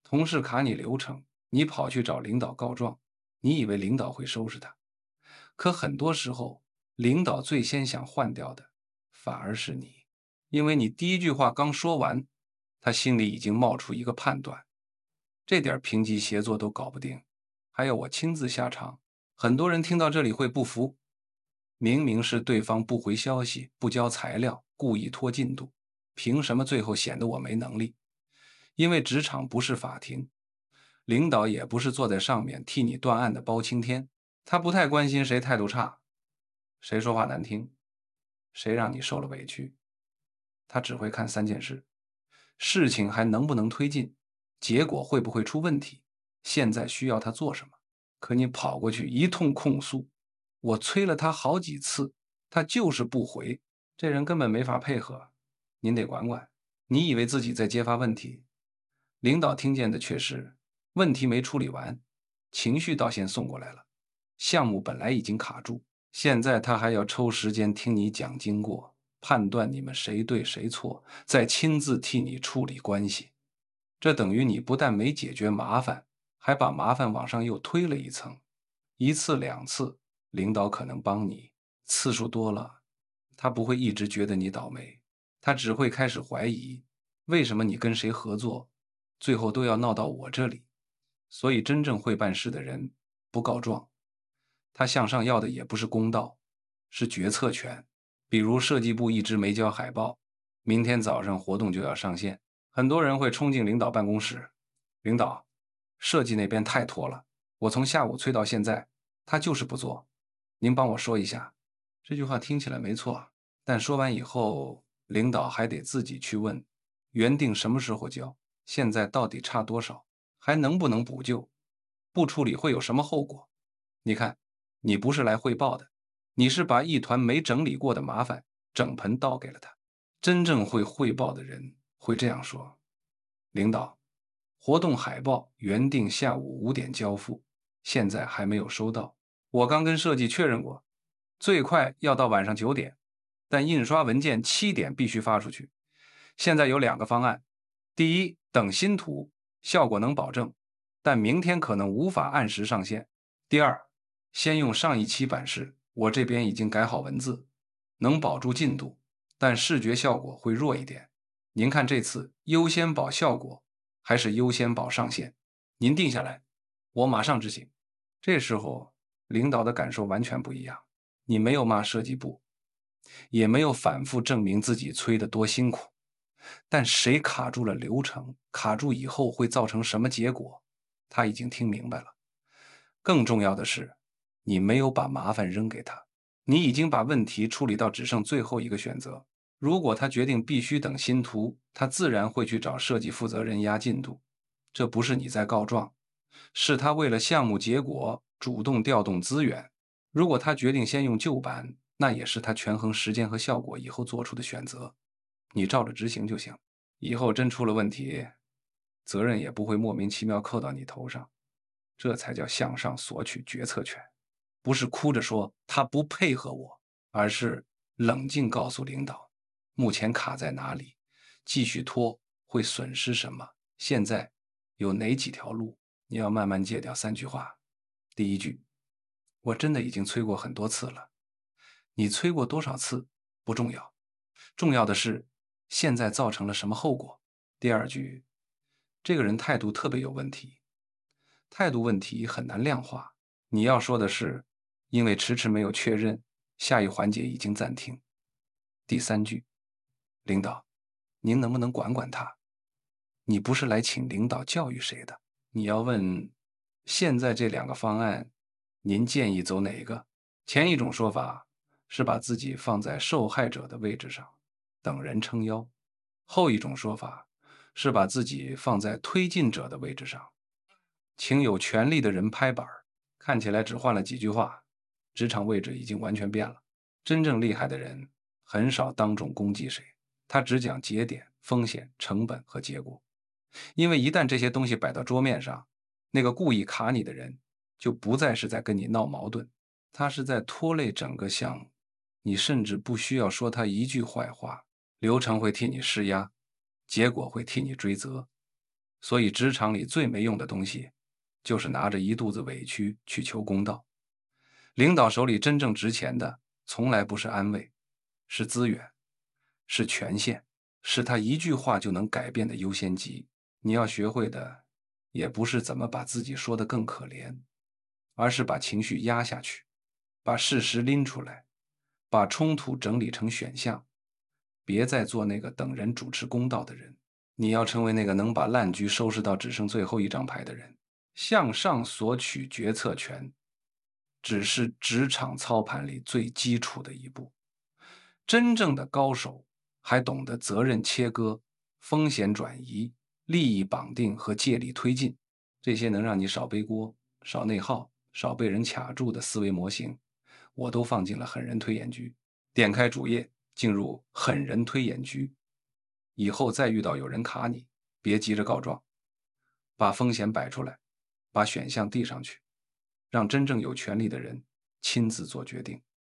同事卡你流程，你跑去找领导告状，你以为领导会收拾他，可很多时候，领导最先想换掉的反而是你，因为你第一句话刚说完，他心里已经冒出一个判断，这点平级协作都搞不定，还要我亲自下场。很多人听到这里会不服，明明是对方不回消息、不交材料，故意拖进度，凭什么最后显得我没能力？因为职场不是法庭，领导也不是坐在上面替你断案的包青天，他不太关心谁态度差，谁说话难听，谁让你受了委屈，他只会看三件事：事情还能不能推进，结果会不会出问题，现在需要他做什么。可你跑过去一通控诉，我催了他好几次，他就是不回，这人根本没法配合，您得管管。你以为自己在揭发问题，领导听见的却是问题没处理完，情绪倒先送过来了，项目本来已经卡住，现在他还要抽时间听你讲经过，判断你们谁对谁错，再亲自替你处理关系。这等于你不但没解决麻烦，还把麻烦往上又推了一层。一次两次，领导可能帮你，次数多了，他不会一直觉得你倒霉，他只会开始怀疑，为什么你跟谁合作，最后都要闹到我这里。所以真正会办事的人不告状，他向上要的也不是公道，是决策权。比如设计部一直没交海报，明天早上活动就要上线，很多人会冲进领导办公室，领导，设计那边太拖了，我从下午催到现在，他就是不做，您帮我说一下。这句话听起来没错，但说完以后，领导还得自己去问，原定什么时候交，现在到底差多少，还能不能补救，不处理会有什么后果。你看，你不是来汇报的，你是把一团没整理过的麻烦整盆倒给了他。真正会汇报的人会这样说：领导，活动海报原定下午5点交付，现在还没有收到。我刚跟设计确认过，最快要到晚上9点，但印刷文件7点必须发出去。现在有2个方案：第一，等新图，效果能保证，但明天可能无法按时上线；第二，先用上一期版式，我这边已经改好文字，能保住进度，但视觉效果会弱一点。您看这次优先保效果还是优先保上线？您定下来，我马上执行。这时候领导的感受完全不一样，你没有骂设计部，也没有反复证明自己催得多辛苦，但谁卡住了流程，卡住以后会造成什么结果，他已经听明白了。更重要的是，你没有把麻烦扔给他，你已经把问题处理到只剩最后一个选择。如果他决定必须等新图，他自然会去找设计负责人压进度。这不是你在告状，是他为了项目结果主动调动资源。如果他决定先用旧版，那也是他权衡时间和效果以后做出的选择。你照着执行就行，以后真出了问题，责任也不会莫名其妙扣到你头上。这才叫向上索取决策权，不是哭着说他不配合我，而是冷静告诉领导，目前卡在哪里，继续拖会损失什么，现在有哪几条路，你要慢慢戒掉3句话。第一句，我真的已经催过很多次了，你催过多少次不重要，重要的是现在造成了什么后果。第二句，这个人态度特别有问题，态度问题很难量化。你要说的是，因为迟迟没有确认，下一环节已经暂停。第三句，领导，您能不能管管他？你不是来请领导教育谁的，你要问，现在这2个方案，您建议走哪一个？前一种说法是把自己放在受害者的位置上，等人撑腰；后一种说法是把自己放在推进者的位置上，请有权力的人拍板。看起来只换了几句话，职场位置已经完全变了。真正厉害的人很少当众攻击谁，他只讲节点、风险、成本和结果。因为一旦这些东西摆到桌面上，那个故意卡你的人就不再是在跟你闹矛盾，他是在拖累整个项目。你甚至不需要说他一句坏话，流程会替你施压，结果会替你追责。 所以职场里最没用的东西，就是拿着一肚子委屈去求公道。领导手里真正值钱的，从来不是安慰，是资源，是权限，是他一句话就能改变的优先级。你要学会的，也不是怎么把自己说得更可怜，而是把情绪压下去，把事实拎出来，把冲突整理成选项，别再做那个等人主持公道的人。你要成为那个能把烂局收拾到只剩最后一张牌的人。向上索取决策权，只是职场操盘里最基础的一步。真正的高手还懂得责任切割、风险转移、利益绑定和借力推进，这些能让你少背锅、少内耗、少被人卡住的思维模型，我都放进了狠人推演局。点开主页，进入狠人推演局，以后再遇到有人卡你，别急着告状，把风险摆出来，把选项递上去，让真正有权利的人亲自做决定。